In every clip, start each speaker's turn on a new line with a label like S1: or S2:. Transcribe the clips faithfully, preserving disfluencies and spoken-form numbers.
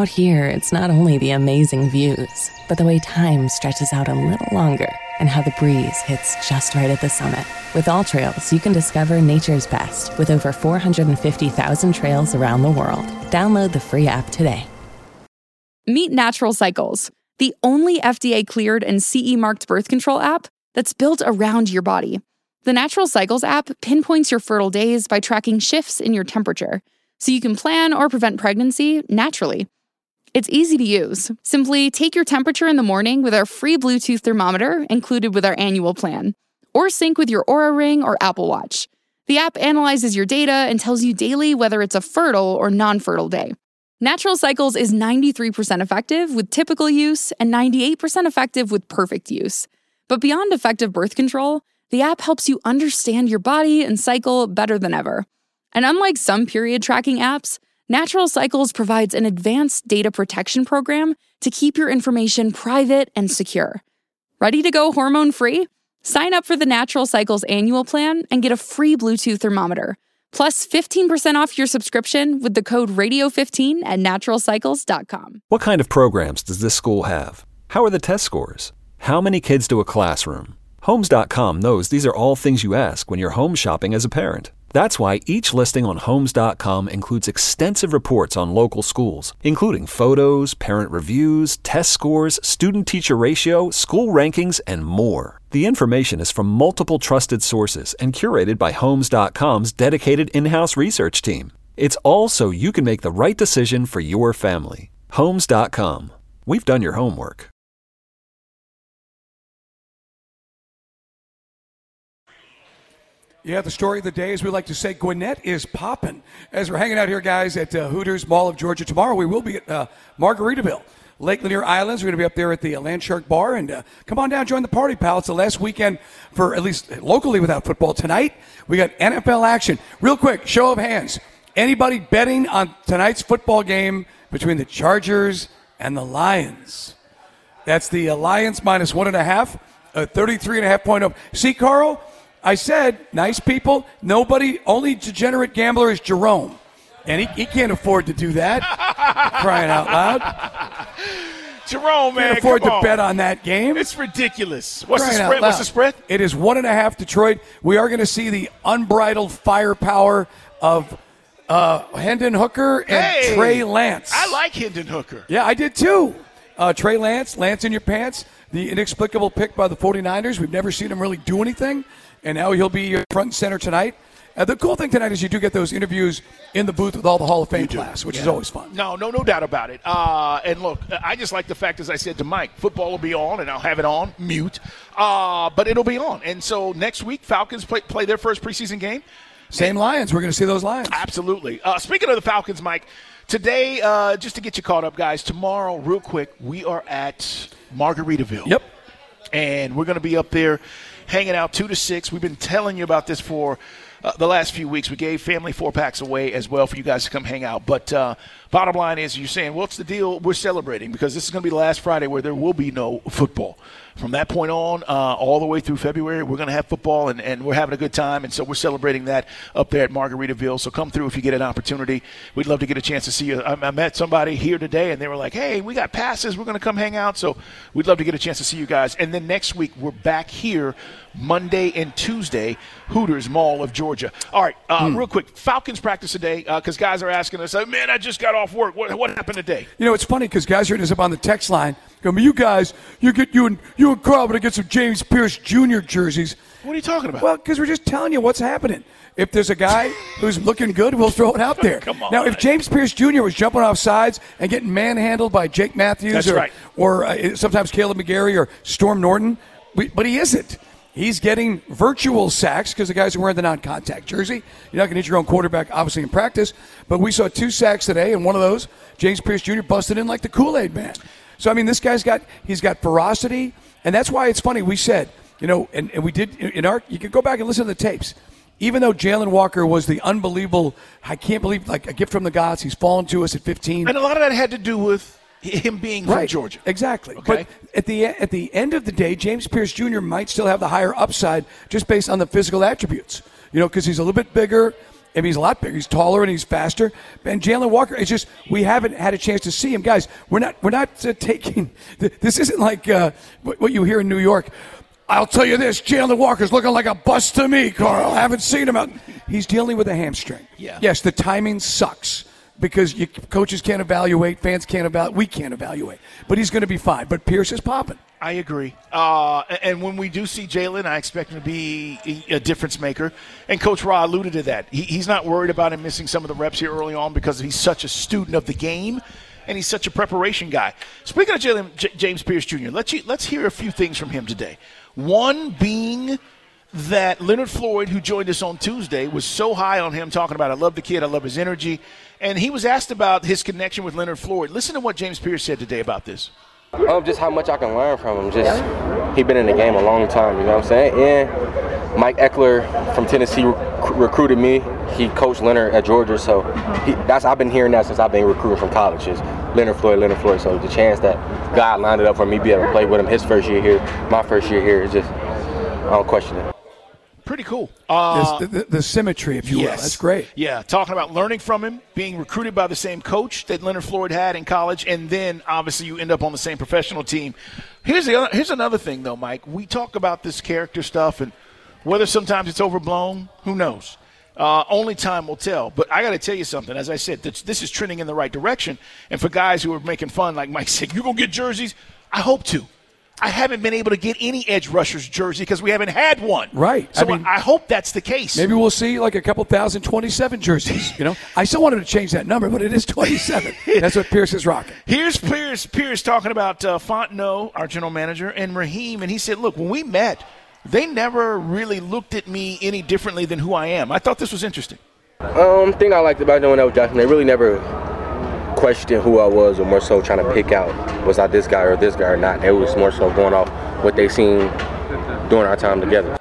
S1: Out here, it's not only the amazing views, but the way time stretches out a little longer and how the breeze hits just right at the summit. With AllTrails, you can discover nature's best with over four hundred fifty thousand trails around the world. Download the free app today.
S2: Meet Natural Cycles, the only F D A-cleared and C E-marked birth control app that's built around your body. The Natural Cycles app pinpoints your fertile days by tracking shifts in your temperature, so you can plan or prevent pregnancy naturally. It's easy to use. Simply take your temperature in the morning with our free Bluetooth thermometer included with our annual plan, or sync with your Oura Ring or Apple Watch. The app analyzes your data and tells you daily whether it's a fertile or non-fertile day. Natural Cycles is ninety-three percent effective with typical use and ninety-eight percent effective with perfect use. But beyond effective birth control, the app helps you understand your body and cycle better than ever. And unlike some period tracking apps, Natural Cycles provides an advanced data protection program to keep your information private and secure. Ready to go hormone-free? Sign up for the Natural Cycles annual plan and get a free Bluetooth thermometer, plus fifteen percent off your subscription with the code radio fifteen at natural cycles dot com.
S3: What kind of programs does this school have? How are the test scores? How many kids do a classroom? Homes dot com knows these are all things you ask when you're home shopping as a parent. That's why each listing on Homes dot com includes extensive reports on local schools, including photos, parent reviews, test scores, student-teacher ratio, school rankings, and more. The information is from multiple trusted sources and curated by Homes dot com's dedicated in-house research team. It's all so you can make the right decision for your family. Homes dot com. We've done your homework.
S4: Yeah, the story of the day, as we like to say, Gwinnett is popping. As we're hanging out here, guys, at uh, Hooters Mall of Georgia. Tomorrow we will be at uh, Margaritaville, Lake Lanier Islands. We're going to be up there at the uh, Landshark Bar. And uh, come on down, join the party, pal. It's the last weekend for, at least locally, without football. Tonight, we got N F L action. Real quick, show of hands. Anybody betting on tonight's football game between the Chargers and the Lions? That's the uh, Lions minus one and a half, uh, thirty-three and a half point over. See, Carl? I said, nice people, nobody, only degenerate gambler is Jerome. And he, he can't afford to do that, crying out loud.
S5: Jerome, man,
S4: can't afford
S5: come
S4: to
S5: on.
S4: bet on that game.
S5: It's ridiculous. What's
S4: Crying
S5: the
S4: out
S5: spread?
S4: loud.
S5: What's the spread?
S4: It is one and a half Detroit. We are going to see the unbridled firepower of uh, Hendon Hooker and
S5: Hey,
S4: Trey Lance.
S5: I like Hendon Hooker.
S4: Yeah, I did too. Uh, Trey Lance, Lance in your pants, the inexplicable pick by the 49ers. We've never seen him really do anything. And now he'll be front and center tonight. Uh, the cool thing tonight is you do get those interviews in the booth with all the Hall of Fame class, which
S5: yeah.
S4: is always fun.
S5: No, no, no doubt about it. Uh, and look, I just like the fact, as I said to Mike, football will be on, and I'll have it on mute. Uh, but it'll be on. And so next week, Falcons play, play their first preseason game.
S4: Same Lions. We're going to see those Lions.
S5: Absolutely. Uh, speaking of the Falcons, Mike, today, uh, just to get you caught up, guys, tomorrow, real quick, we are at Margaritaville.
S4: Yep.
S5: And we're going to be up there hanging out two to six. We've been telling you about this for uh, the last few weeks. We gave family four packs away as well for you guys to come hang out. But uh, bottom line is, you're saying, what's the deal? We're celebrating because this is going to be the last Friday where there will be no football. From that point on, uh, all the way through February, we're going to have football, and, and we're having a good time. And so we're celebrating that up there at Margaritaville. So come through if you get an opportunity. We'd love to get a chance to see you. I, I met somebody here today, and they were like, hey, we got passes. We're going to come hang out. So we'd love to get a chance to see you guys. And then next week, we're back here Monday and Tuesday, Hooters Mall of Georgia. All right, uh, hmm. real quick, Falcons practice today because uh, guys are asking us, man, I just got off work. What, what happened today?
S4: You know, it's funny because guys are hitting us up on the text line. Go, you guys, you get you and you and Carl to get some James Pierce Junior jerseys.
S5: What are you talking about?
S4: Well, because we're just telling you what's happening. If there's a guy who's looking good, we'll throw it out there.
S5: Come on.
S4: Now, if James Pierce Junior was jumping off sides and getting manhandled by Jake Matthews
S5: That's
S4: or,
S5: right.
S4: or uh, sometimes Caleb McGarry or Storm Norton, we, but he isn't. He's getting virtual sacks because the guys are wearing the non-contact jersey. You're not going to hit your own quarterback, obviously, in practice. But we saw two sacks today, and one of those, James Pierce Junior busted in like the Kool-Aid man. So, I mean, this guy's got he's got ferocity, and that's why it's funny. We said, you know, and, and we did in our – you can go back and listen to the tapes. Even though Jalen Walker was the unbelievable – I can't believe, like, a gift from the gods. He's fallen to us at fifteen.
S5: And a lot of that had to do with him being
S4: right.
S5: from Georgia.
S4: Exactly.
S5: Okay.
S4: But at the at the end of the day, James Pierce Junior might still have the higher upside just based on the physical attributes. You know, because he's a little bit bigger. I mean, he's a lot bigger. He's taller and he's faster. And Jalen Walker, it's just we haven't had a chance to see him. Guys, we're not we're not uh, taking – this isn't like uh, what you hear in New York. I'll tell you this, Jalen Walker's looking like a bust to me, Carl. I haven't seen him out. He's dealing with a hamstring.
S5: Yeah.
S4: Yes, the timing sucks because you, coaches can't evaluate, fans can't evaluate, we can't evaluate. But he's going to be fine. But Pierce is popping.
S5: I agree. Uh, and when we do see Jalen, I expect him to be a difference maker. And Coach Ra alluded to that. He, he's not worried about him missing some of the reps here early on because he's such a student of the game and he's such a preparation guy. Speaking of Jalen, J- James Pierce Junior, let's, let's hear a few things from him today. One being that Leonard Floyd, who joined us on Tuesday, was so high on him, talking about, I love the kid, I love his energy. And he was asked about his connection with Leonard Floyd. Listen to what James Pierce said today about this.
S6: Um, just how much I can learn from him. Just he been in the game a long time, you know what I'm saying? And Mike Eckler from Tennessee rec- recruited me. He coached Leonard at Georgia, so he, that's I've been hearing that since I've been recruiting from college. Is Leonard Floyd, Leonard Floyd. So the chance that God lined it up for me to be able to play with him his first year here, my first year here, is just I don't question it.
S5: Pretty cool. Uh,
S4: the, the, the symmetry, if you
S5: yes.
S4: will. That's great.
S5: Yeah, talking about learning from him, being recruited by the same coach that Leonard Floyd had in college, and then obviously you end up on the same professional team. Here's the other, here's another thing, though, Mike. We talk about this character stuff, and whether sometimes it's overblown, who knows? Uh, only time will tell. But I got to tell you something. As I said, this, this is trending in the right direction. And for guys who are making fun, like Mike said, you're going to get jerseys? I hope to. I haven't been able to get any edge rushers jersey because we haven't had one.
S4: Right.
S5: So
S4: I mean,
S5: I hope that's the case.
S4: Maybe we'll see like a couple thousand twenty-seven jerseys. You know, I still wanted to change that number, but it is twenty-seven. That's what Pierce is rocking.
S5: Here's Pierce, Pierce talking about uh, Fontenot, our general manager, and Raheem, and he said, look, when we met, they never really looked at me any differently than who I am. I thought this was interesting.
S6: Um, thing I liked about knowing that was Jackson, they really never questioned who I was, or more so trying to pick out was I this guy or this guy or not. It was more so going off what they seen during our time together.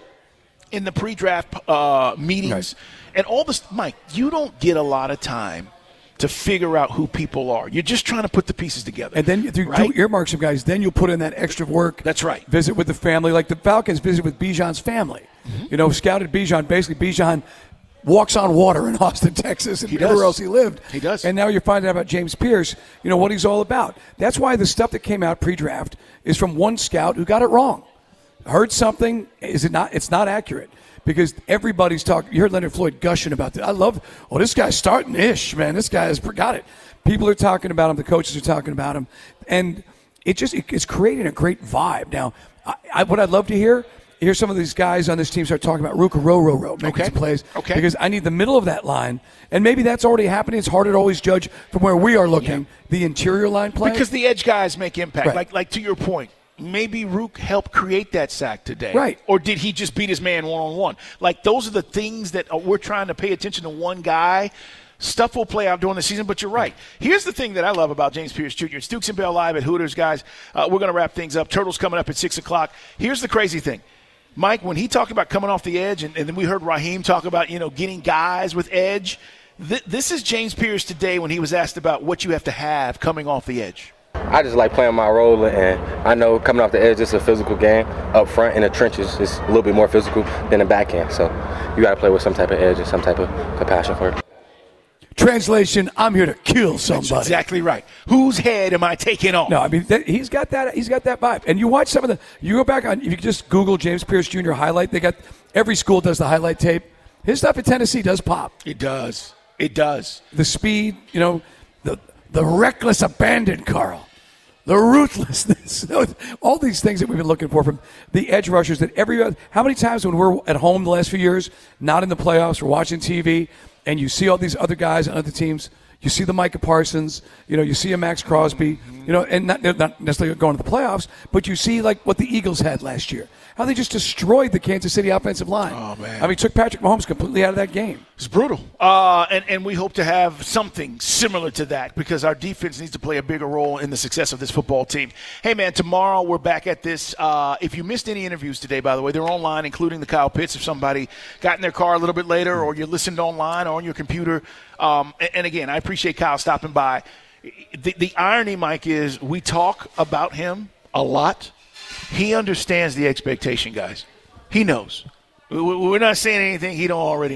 S5: In the pre-draft uh, meetings
S4: right.
S5: and all this, Mike, you don't get a lot of time to figure out who people are. You're just trying to put the pieces together.
S4: And then if you
S5: right?
S4: do earmark some guys, then you'll put in that extra work.
S5: That's right.
S4: Visit with the family. Like the Falcons visit with Bijan's family. Mm-hmm. You know, scouted Bijan. Basically, Bijan walks on water in Austin, Texas, and
S5: he
S4: everywhere
S5: does.
S4: else he lived.
S5: He does.
S4: And now you're finding out about James Pierce, you know, what he's all about. That's why the stuff that came out pre-draft is from one scout who got it wrong. Heard something, is it not? It's not accurate. Because everybody's talking. You heard Leonard Floyd gushing about this. I love, oh, this guy's starting ish, man. This guy has got it. People are talking about him. The coaches are talking about him. And it just it, it's creating a great vibe. Now, I, I, what I'd love to hear, hear some of these guys on this team start talking about Ruka Ro Ro Ro, making
S5: okay.
S4: some plays.
S5: Okay.
S4: Because I need the middle of that line. And maybe that's already happening. It's harder to always judge from where we are looking. Yeah. The interior line play.
S5: Because the edge guys make impact.
S4: Right.
S5: Like, like to your point. Maybe Rook helped create that sack today.
S4: Right.
S5: Or did he just beat his man one-on-one? Like, those are the things that we're trying to pay attention to one guy. Stuff will play out during the season, but you're right. Here's the thing that I love about James Pierce Junior It's Dukes and Bell live at Hooters, guys. Uh, we're going to wrap things up. Turtles coming up at six o'clock. Here's the crazy thing. Mike, when he talked about coming off the edge, and, and then we heard Raheem talk about, you know, getting guys with edge, th- this is James Pierce today when he was asked about what you have to have coming off the edge.
S6: I just like playing my role, and I know coming off the edge, it's a physical game. Up front in the trenches, it's a little bit more physical than the back end. So you got to play with some type of edge and some type of compassion for it.
S4: Translation, I'm here to kill somebody.
S5: That's exactly right. Whose head am I taking off?
S4: No, I mean, that, he's got that He's got that vibe. And you watch some of the – you go back on – if you just Google James Pierce Junior highlight, they got – every school does the highlight tape. His stuff at Tennessee does pop.
S5: It does. It does.
S4: The speed, you know, the the reckless abandon, Carl. The ruthlessness, all these things that we've been looking for from the edge rushers that every – how many times when we're at home the last few years, not in the playoffs, we're watching T V, and you see all these other guys on other teams, you see the Micah Parsons, you know, you see a Max Crosby, you know, and not, not necessarily going to the playoffs, but you see like what the Eagles had last year, how they just destroyed the Kansas City offensive line.
S5: Oh, man.
S4: I mean, took Patrick Mahomes completely out of that game.
S5: It's brutal. Uh, and, and we hope to have something similar to that because our defense needs to play a bigger role in the success of this football team. Hey, man, tomorrow we're back at this. Uh, if you missed any interviews today, by the way, they're online, including the Kyle Pitts. If somebody got in their car a little bit later or you listened online or on your computer. Um, and, and, again, I appreciate Kyle stopping by. The, the irony, Mike, is we talk about him a lot. He understands the expectation, guys. He knows. We're not saying anything he don't already know.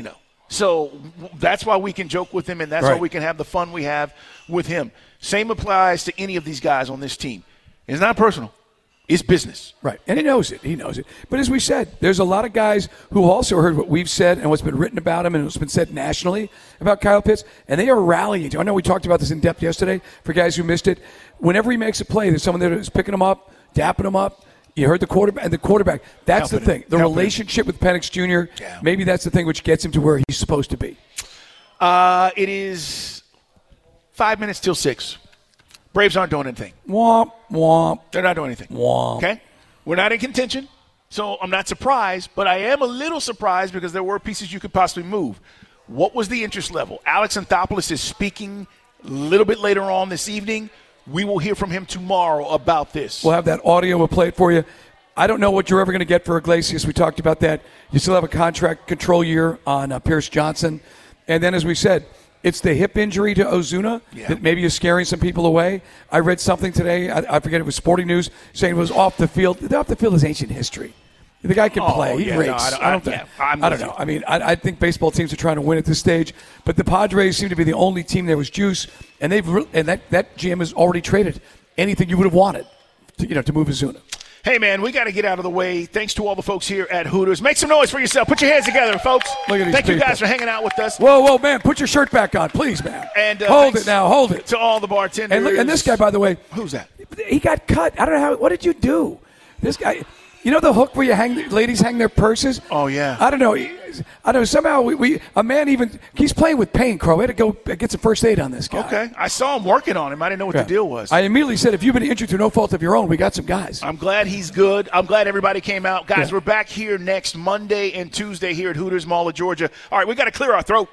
S5: So that's why we can joke with him, and that's
S4: right.
S5: why we can have the fun we have with him. Same applies to any of these guys on this team. It's not personal. It's business.
S4: Right. And he knows it. He knows it. But as we said, there's a lot of guys who also heard what we've said and what's been written about him and what's been said nationally about Kyle Pitts, and they are rallying. I know we talked about this in depth yesterday for guys who missed it. Whenever he makes a play, there's someone that is picking him up, dapping him up. You heard the quarterback, and the quarterback. That's
S5: Helping
S4: the thing.
S5: him.
S4: The
S5: Helping
S4: relationship
S5: him.
S4: with Penix Junior,
S5: yeah.
S4: maybe that's the thing which gets him to where he's supposed to be.
S5: Uh, it is five minutes till six. Braves aren't doing anything.
S4: Womp, womp.
S5: They're not doing anything.
S4: Womp.
S5: Okay? We're not in contention, so I'm not surprised, but I am a little surprised because there were pieces you could possibly move. What was the interest level? Alex Anthopoulos is speaking a little bit later on this evening. We will hear from him tomorrow about this.
S4: We'll have that audio. We'll play it for you. I don't know what you're ever going to get for Iglesias. We talked about that. You still have a contract control year on uh, Pierce Johnson. And then, as we said, it's the hip injury to Ozuna
S5: yeah.
S4: that maybe is scaring some people away. I read something today. I, I forget, it was Sporting News, saying it was off the field. The off the field is ancient history. The guy can
S5: oh,
S4: play. He
S5: yeah,
S4: rakes.
S5: No, I don't,
S4: I don't,
S5: I,
S4: think,
S5: yeah,
S4: I don't know. I mean, I, I think baseball teams are trying to win at this stage. But the Padres seem to be the only team there was juice. And they've re- and that, that G M has already traded anything you would have wanted to, you know, to move Ozuna.
S5: Hey, man, we got to get out of the way. Thanks to all the folks here at Hooters. Make some noise for yourself. Put your hands together, folks.
S4: Look at these
S5: Thank you
S4: people.
S5: guys for hanging out with us.
S4: Whoa, whoa, man, put your shirt back on, please, man.
S5: And uh,
S4: hold it now, hold it.
S5: To all the bartenders.
S4: And, look, and this guy, by the way.
S5: Who's that?
S4: He got cut. I don't know how. What did you do? This guy. You know the hook where you hang, ladies hang their purses?
S5: Oh, yeah.
S4: I don't know. I don't know. Somehow we, we a man even, he's playing with pain, Crow. We had to go get some first aid on this guy.
S5: Okay. I saw him working on him. I didn't know what
S4: Yeah.
S5: the deal was.
S4: I immediately said, if you've been injured through no fault of your own, we got some guys.
S5: I'm glad he's good. I'm glad everybody came out. Guys,
S4: Yeah.
S5: we're back here next Monday and Tuesday here at Hooters Mall of Georgia. All right, we got to clear our throat.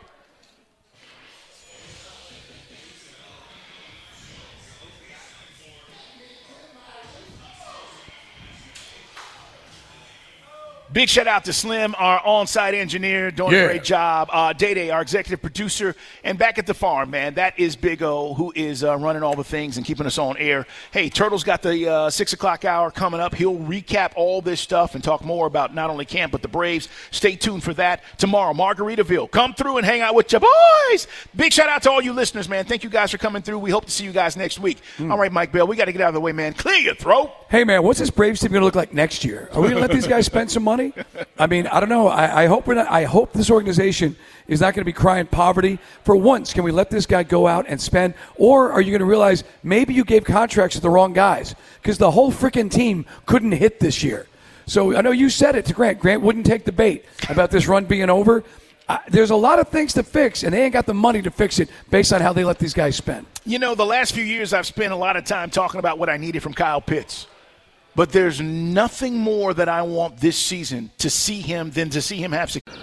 S5: Big shout out to Slim, our on-site engineer, doing
S4: Yeah.
S5: a great job. Uh, Day-Day, our executive producer. And back at the farm, man, that is Big O, who is uh, running all the things and keeping us on air. Hey, Turtle's got the uh, six o'clock hour coming up. He'll recap all this stuff and talk more about not only camp but the Braves. Stay tuned for that tomorrow. Margaritaville, come through and hang out with your boys. Big shout out to all you listeners, man. Thank you guys for coming through. We hope to see you guys next week. Mm. All right, Mike Bell, we got to get out of the way, man. Clear your throat.
S4: Hey, man, what's this Braves team going to look like next year? Are we going to let these guys spend some money? I mean, I don't know. I, I hope we're not. I hope this organization is not going to be crying poverty. For once, can we let this guy go out and spend? Or are you going to realize maybe you gave contracts to the wrong guys? Because the whole freaking team couldn't hit this year. So I know you said it to Grant. Grant wouldn't take the bait about this run being over. Uh, there's a lot of things to fix, and they ain't got the money to fix it based on how they let these guys spend.
S5: You know, the last few years I've spent a lot of time talking about what I needed from Kyle Pitts. But there's nothing more that I want this season to see him than to see him have success.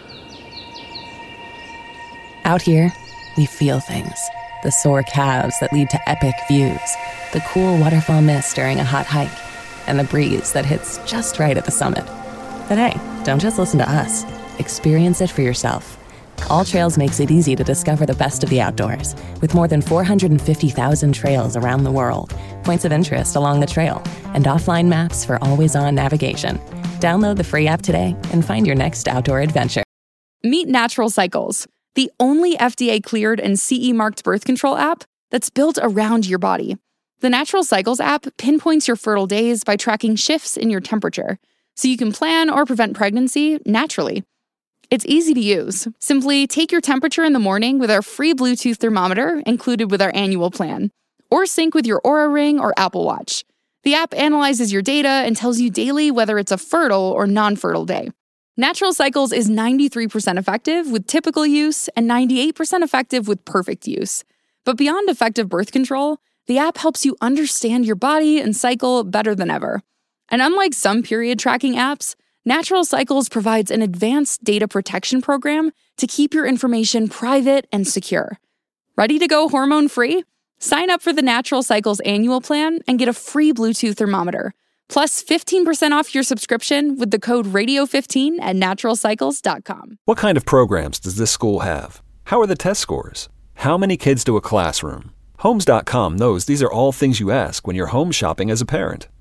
S1: Out here, we feel things. The sore calves that lead to epic views, the cool waterfall mist during a hot hike, and the breeze that hits just right at the summit. But hey, don't just listen to us. Experience it for yourself. All Trails makes it easy to discover the best of the outdoors, with more than four hundred fifty thousand trails around the world, points of interest along the trail, and offline maps for always-on navigation. Download the free app today and find your next outdoor adventure.
S2: Meet Natural Cycles, the only F D A-cleared and C E-marked birth control app that's built around your body. The Natural Cycles app pinpoints your fertile days by tracking shifts in your temperature, so you can plan or prevent pregnancy naturally. It's easy to use. Simply take your temperature in the morning with our free Bluetooth thermometer included with our annual plan, or sync with your Oura Ring or Apple Watch. The app analyzes your data and tells you daily whether it's a fertile or non-fertile day. Natural Cycles is ninety-three percent effective with typical use and ninety-eight percent effective with perfect use. But beyond effective birth control, the app helps you understand your body and cycle better than ever. And unlike some period tracking apps, Natural Cycles provides an advanced data protection program to keep your information private and secure. Ready to go hormone-free? Sign up for the Natural Cycles annual plan and get a free Bluetooth thermometer, plus fifteen percent off your subscription with the code radio fifteen at natural cycles dot com.
S3: What kind of programs does this school have? How are the test scores? How many kids do a classroom? Homes dot com knows these are all things you ask when you're home shopping as a parent.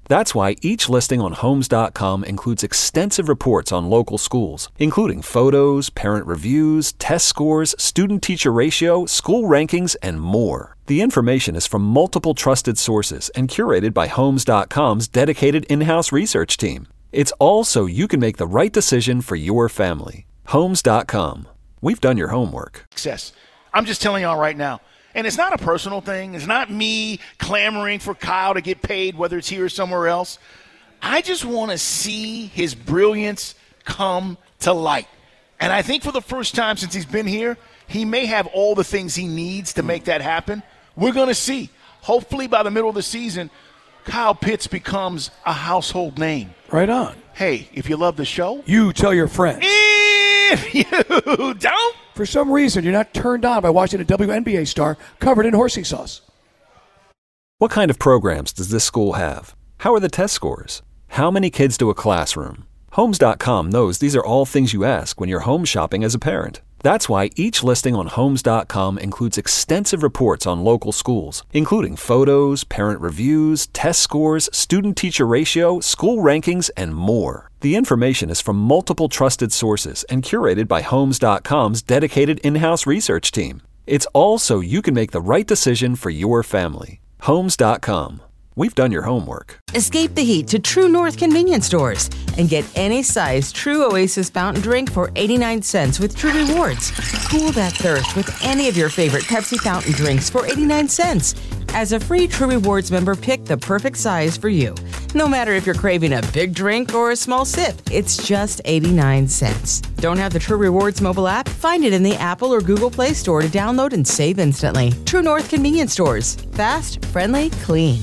S3: That's why each listing on Homes dot com includes extensive reports on local schools, including photos, parent reviews, test scores, student-teacher ratio, school rankings, and more. The information is from multiple trusted sources and curated by Homes dot com's dedicated in-house research team. It's all so you can make the right decision for your family. Homes dot com. We've done your homework.
S5: Success. I'm just telling y'all right now. And it's not a personal thing. It's not me clamoring for Kyle to get paid, whether it's here or somewhere else. I just want to see his brilliance come to light. And I think for the first time since he's been here, he may have all the things he needs to make that happen. We're going to see. Hopefully by the middle of the season, Kyle Pitts becomes a household name.
S4: Right on.
S5: Hey, if you love the show,
S4: you tell your friends.
S5: If you don't,
S4: for some reason, you're not turned on by watching a W N B A star covered in horsey sauce.
S3: What kind of programs does this school have? How are the test scores? How many kids do a classroom? Homes dot com knows these are all things you ask when you're home shopping as a parent. That's why each listing on Homes dot com includes extensive reports on local schools, including photos, parent reviews, test scores, student-teacher ratio, school rankings, and more. The information is from multiple trusted sources and curated by Homes dot com's dedicated in-house research team. It's all so you can make the right decision for your family. Homes dot com. We've done your homework.
S7: Escape the heat to True North convenience stores and get any size True Oasis fountain drink for eighty-nine cents with True Rewards. Cool that thirst with any of your favorite Pepsi fountain drinks for eighty-nine cents. As a free True Rewards member, pick the perfect size for you. No matter if you're craving a big drink or a small sip, it's just eighty-nine cents. Don't have the True Rewards mobile app? Find it in the Apple or Google Play Store to download and save instantly. True North convenience stores. Fast, friendly, clean.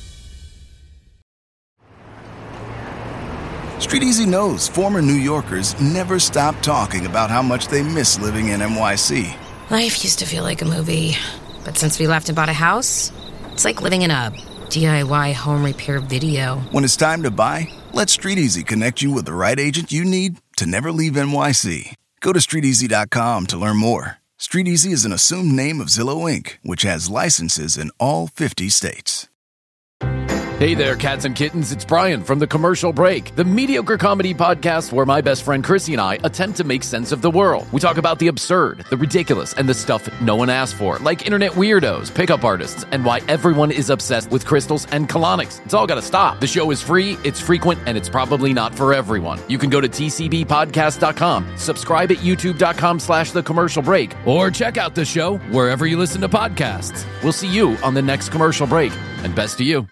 S8: StreetEasy knows former New Yorkers never stop talking about how much they miss living in N Y C.
S9: Life used to feel like a movie, but since we left and bought a house, it's like living in a D I Y home repair video.
S8: When it's time to buy, let StreetEasy connect you with the right agent you need to never leave N Y C. Go to street easy dot com to learn more. StreetEasy is an assumed name of Zillow Incorporated, which has licenses in all fifty states.
S10: Hey there, cats and kittens. It's Brian from The Commercial Break, the mediocre comedy podcast where my best friend Chrissy and I attempt to make sense of the world. We talk about the absurd, the ridiculous, and the stuff no one asked for, like internet weirdos, pickup artists, and why everyone is obsessed with crystals and colonics. It's all got to stop. The show is free, it's frequent, and it's probably not for everyone. You can go to T C B podcast dot com, subscribe at youtube dot com slash The Commercial Break, or check out the show wherever you listen to podcasts. We'll see you on the next Commercial Break, and best to you.